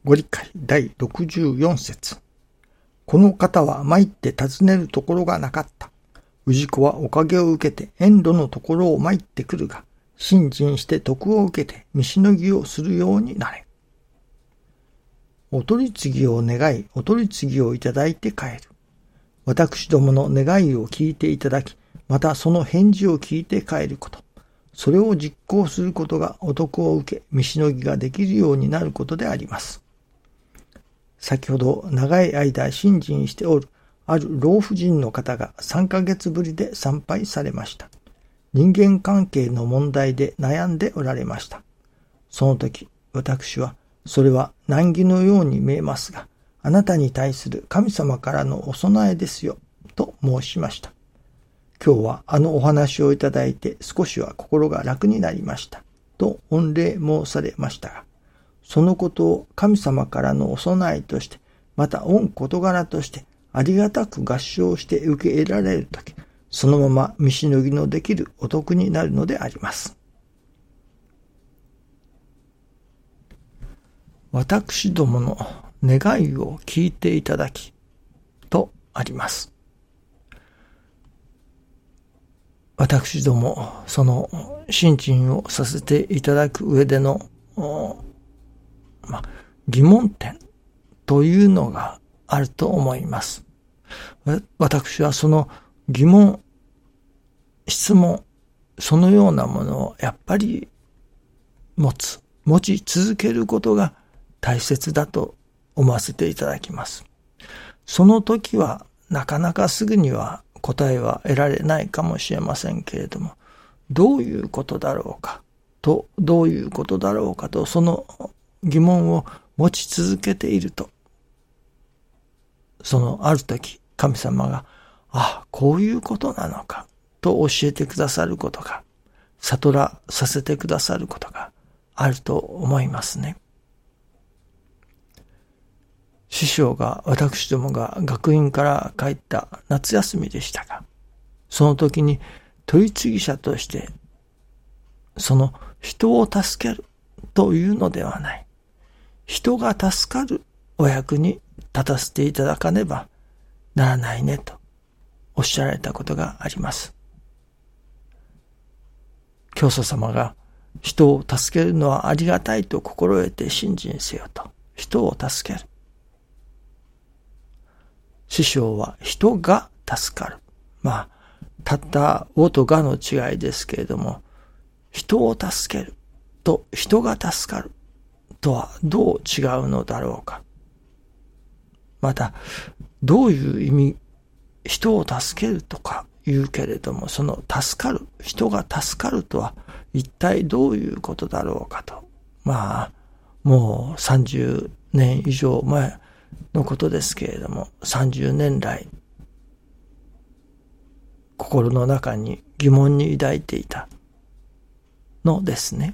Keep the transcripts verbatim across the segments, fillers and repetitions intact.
ご理解だいろくじゅうよん節。この方は参って尋ねるところがなかった。氏子はおかげを受けて遠路のところを参ってくるが、信心して徳を受けて見しのぎをするようになれ。お取り次ぎを願い、お取り次ぎをいただいて帰る。私どもの願いを聞いていただき、またその返事を聞いて帰ること。それを実行することがお得を受け、見しのぎができるようになることであります。先ほど長い間信心しておるある老婦人の方がさんかげつぶりで参拝されました。人間関係の問題で悩んでおられました。その時、私は、それは難儀のように見えますが、あなたに対する神様からのお供えですよ、と申しました。今日はあのお話をいただいて少しは心が楽になりました、と御礼申されましたが、そのことを神様からのお供えとして、また御事柄としてありがたく合唱して受け得られるとき、そのまま見しのぎのできるお得になるのであります。私どもの願いを聞いていただき、とあります。私ども、その信心をさせていただく上での、ま、疑問点というのがあると思います。私はその疑問、質問、そのようなものをやっぱり持つ、持ち続けることが大切だと思わせていただきます。その時はなかなかすぐには答えは得られないかもしれませんけれども、どういうことだろうかと、どういうことだろうかと、その疑問を持ち続けていると、そのある時神様が、あ、こういうことなのかと教えてくださることが、悟らさせてくださることがあると思いますね。師匠が、私どもが学院から帰った夏休みでしたが、その時に取り次ぎ者として、その人を助けるというのではない、人が助かるお役に立たせていただかねばならないねとおっしゃられたことがあります。教祖様が人を助けるのはありがたいと心得て信心せよと、人を助ける。師匠は人が助かる。まあ、たったおとがの違いですけれども、人を助けると人が助かるとはどう違うのだろうか。また、どういう意味、人を助けるとか言うけれども、その助かる、人が助かるとは一体どういうことだろうかと。まあ、もうさんじゅうねん以上前のことですけれども、さんじゅうねん来、心の中に疑問に抱いていたのですね。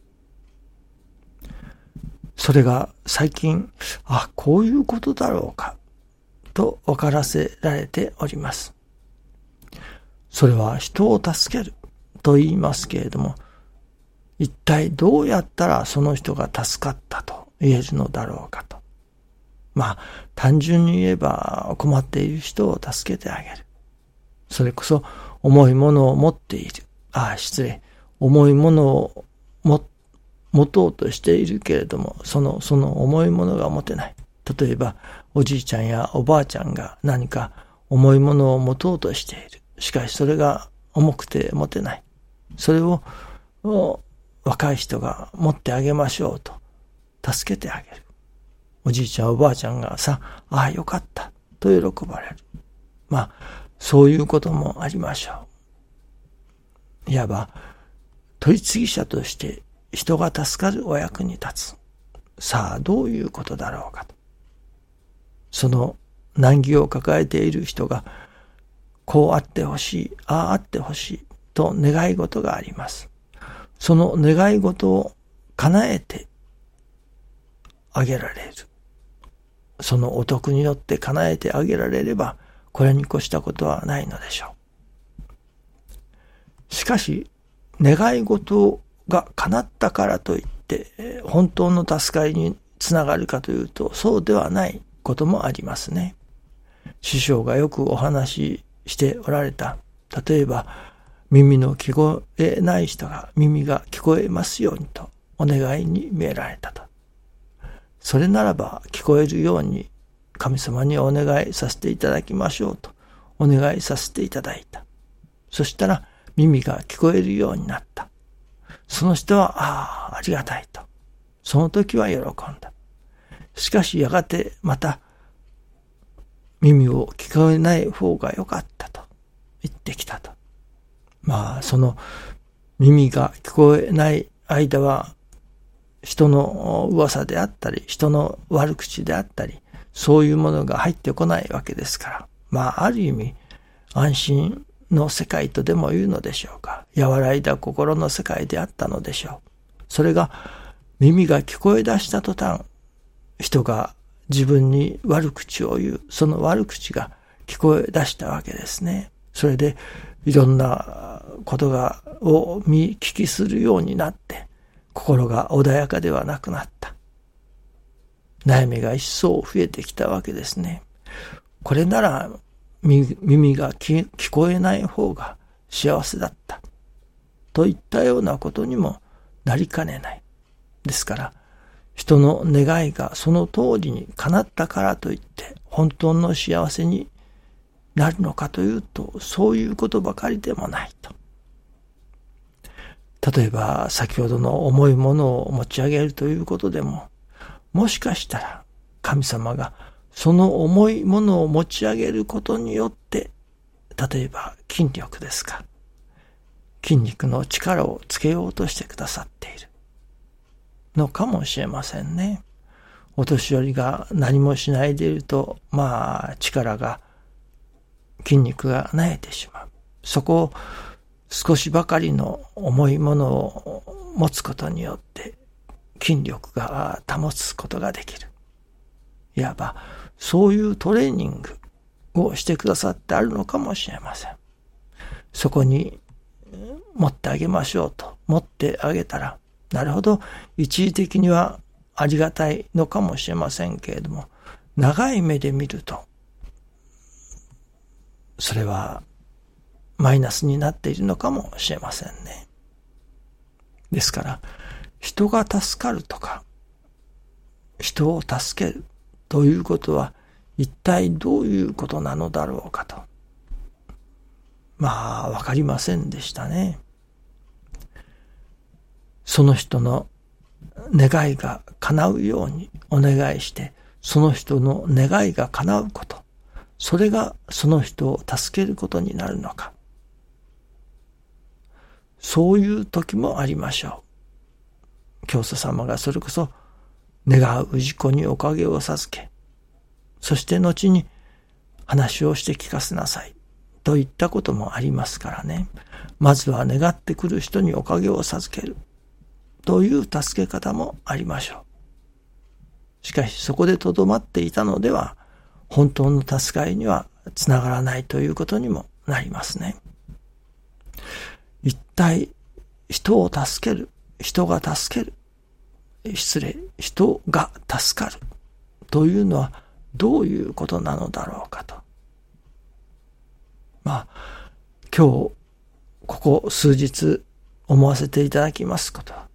それが最近、あ、こういうことだろうか、と分からせられております。それは人を助けると言いますけれども、一体どうやったらその人が助かったと言えるのだろうかと。まあ、単純に言えば困っている人を助けてあげる。それこそ重いものを持っている。ああ、失礼。重いものを持、持とうとしているけれども、その、その重いものが持てない。例えば、おじいちゃんやおばあちゃんが何か重いものを持とうとしている。しかしそれが重くて持てない。それを若い人が持ってあげましょうと助けてあげる。おじいちゃんおばあちゃんがさ、ああよかったと喜ばれる。まあそういうこともありましょう。いわば取り次ぎ者として人が助かるお役に立つ。さあどういうことだろうかと。その難儀を抱えている人がこうあってほしい、あああってほしいと願い事があります。その願い事を叶えてあげられる。そのお徳によって叶えてあげられれば、これに越したことはないのでしょう。しかし、願い事が叶ったからといって、本当の助かりにつながるかというと、そうではないこともありますね。師匠がよくお話ししておられた、例えば耳の聞こえない人が耳が聞こえますようにとお願いに見えられたと。それならば聞こえるように神様にお願いさせていただきましょうとお願いさせていただいた。そしたら耳が聞こえるようになった。その人は、ああ、ありがたいと。その時は喜んだ。しかしやがてまた耳を聞こえない方が良かったと言ってきたと。まあその耳が聞こえない間は人の噂であったり人の悪口であったりそういうものが入ってこないわけですから、まあある意味安心の世界とでも言うのでしょうか。和らいだ心の世界であったのでしょう。それが耳が聞こえ出した途端、人が自分に悪口を言う、その悪口が聞こえ出したわけですね。それでいろんなことがを見聞きするようになって心が穏やかではなくなった。悩みが一層増えてきたわけですね。これなら耳が聞こえない方が幸せだったといったようなことにもなりかねない。ですから人の願いがその通りに叶ったからといって本当の幸せになるのかというと、そういうことばかりでもないと。例えば先ほどの重いものを持ち上げるということでも、もしかしたら神様がその重いものを持ち上げることによって、例えば筋力ですか、筋肉の力をつけようとしてくださっているのかもしれませんね。お年寄りが何もしないでいると、まあ力が筋肉が萎えてしまう。そこを少しばかりの重いものを持つことによって筋力が保つことができる。いわばそういうトレーニングをしてくださってあるのかもしれません。そこに持ってあげましょうと持ってあげたら、なるほど一時的にはありがたいのかもしれませんけれども、長い目で見るとそれはマイナスになっているのかもしれませんね。ですから人が助かるとか人を助けるということは一体どういうことなのだろうかと、まあわかりませんでしたね。その人の願いが叶うようにお願いして、その人の願いが叶うこと、それがその人を助けることになるのか。そういう時もありましょう。教祖様がそれこそ願う氏子におかげを授け、そして後に話をして聞かせなさいといったこともありますからね。まずは願ってくる人におかげを授けるという助け方もありましょう。しかしそこでとどまっていたのでは本当の助かりにはつながらないということにもなりますね。一体人を助ける、人が助ける、失礼、人が助かるというのはどういうことなのだろうかと。まあ今日ここ数日思わせていただきますことは、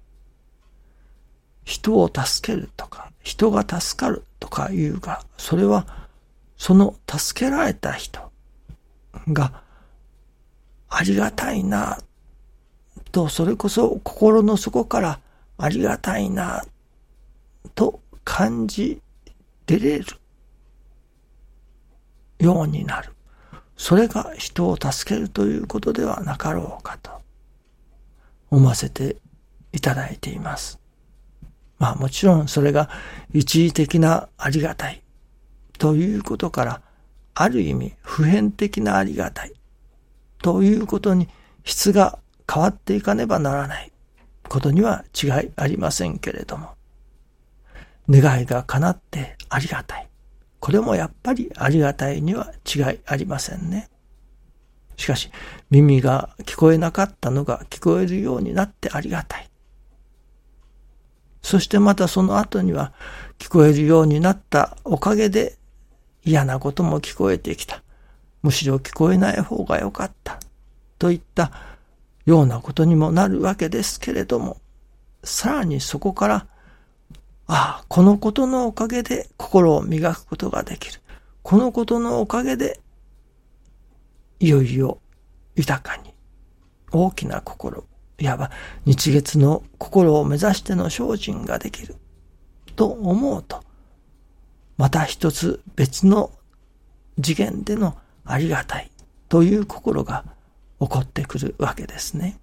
人を助けるとか人が助かるとかいうが、それはその助けられた人がありがたいなと、それこそ心の底からありがたいなと感じれるようになる。それが人を助けるということではなかろうかと思わせていただいています。まあもちろんそれが一時的なありがたいということから、ある意味普遍的なありがたいということに質が変わっていかねばならないことには違いありませんけれども、願いが叶ってありがたい、これもやっぱりありがたいには違いありませんね。しかし耳が聞こえなかったのが聞こえるようになってありがたい、 そしてまたその後には聞こえるようになったおかげで嫌なことも聞こえてきた。むしろ聞こえない方がよかった。といったようなことにもなるわけですけれども、さらにそこから、ああ、このことのおかげで心を磨くことができる。このことのおかげで、いよいよ豊かに大きな心、いわば日月の心を目指しての精進ができると思うと、また一つ別の次元でのありがたいという心が起こってくるわけですね。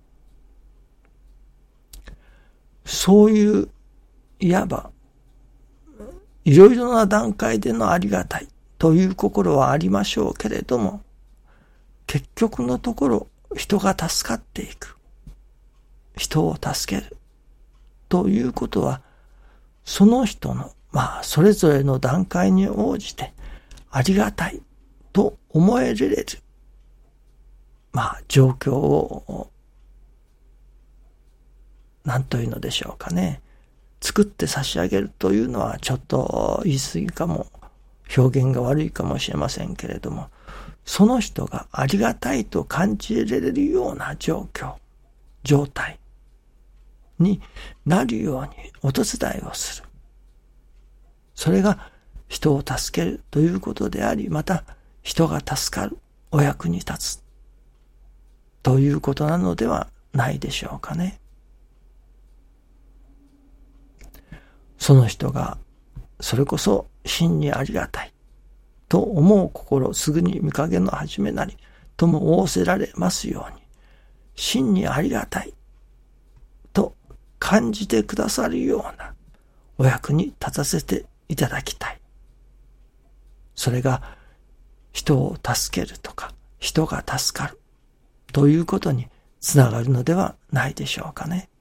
そういういわばいろいろな段階でのありがたいという心はありましょうけれども、結局のところ人が助かっていく、人を助けるということは、その人のまあそれぞれの段階に応じてありがたいと思えれるまあ状況を何というのでしょうかね、作って差し上げるというのはちょっと言い過ぎかも、表現が悪いかもしれませんけれども、その人がありがたいと感じられるような状況、状態になるようにお手伝いをする。それが人を助けるということであり、また人が助かる、お役に立つということなのではないでしょうかね。その人がそれこそ真にありがたいと思う心、すぐに見かけの始めなりとも仰せられますように、真にありがたいと感じてくださるようなお役に立たせていただきたい。それが人を助けるとか人が助かるということにつながるのではないでしょうかね。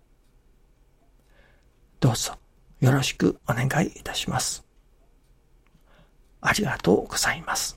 どうぞよろしくお願いいたします。ありがとうございます。